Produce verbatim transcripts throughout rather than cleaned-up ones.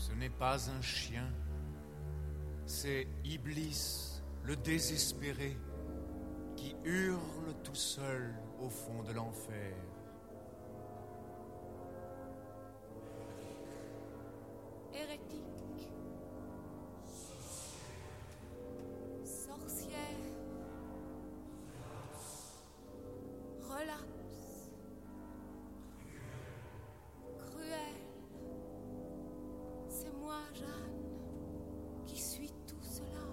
Ce n'est pas un chien, c'est Iblis, le désespéré, qui hurle tout seul au fond de l'enfer. Hérétique, sorcière, relapse, cruel, c'est moi, Jeanne, qui suis tout cela.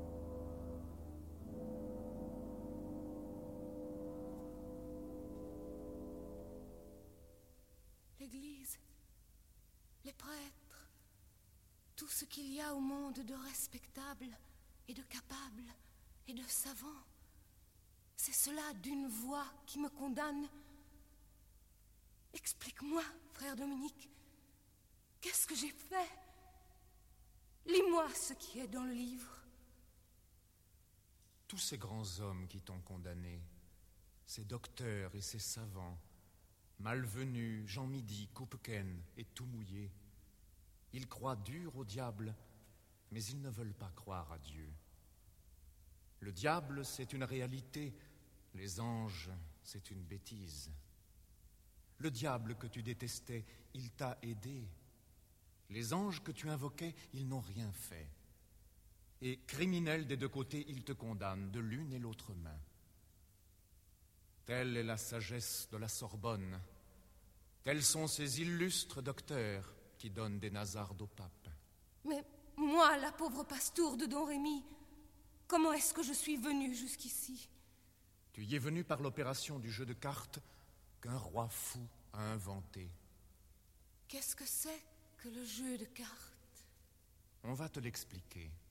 L'Église, les prêtres, tout ce qu'il y a au monde de respectable et de capable et de savant, c'est cela d'une voix qui me condamne. Explique-moi, frère Dominique, qu'est-ce que j'ai fait? Lis-moi ce qui est dans le livre. Tous ces grands hommes qui t'ont condamné, ces docteurs et ces savants, Malvenu, Jean Midi, Coupequen et tout mouillé, ils croient dur au diable, mais ils ne veulent pas croire à Dieu. Le diable, c'est une réalité, les anges, c'est une bêtise. Le diable que tu détestais, il t'a aidé. Les anges que tu invoquais, ils n'ont rien fait. Et criminel des deux côtés, ils te condamnent de l'une et l'autre main. Telle est la sagesse de la Sorbonne. Tels sont ces illustres docteurs qui donnent des nasardes au pape. Mais moi, la pauvre pastoure de Don Rémy, comment est-ce que je suis venue jusqu'ici? Tu y es venu par l'opération du jeu de cartes qu'un roi fou a inventé. Qu'est-ce que c'est que le jeu de cartes? On va te l'expliquer.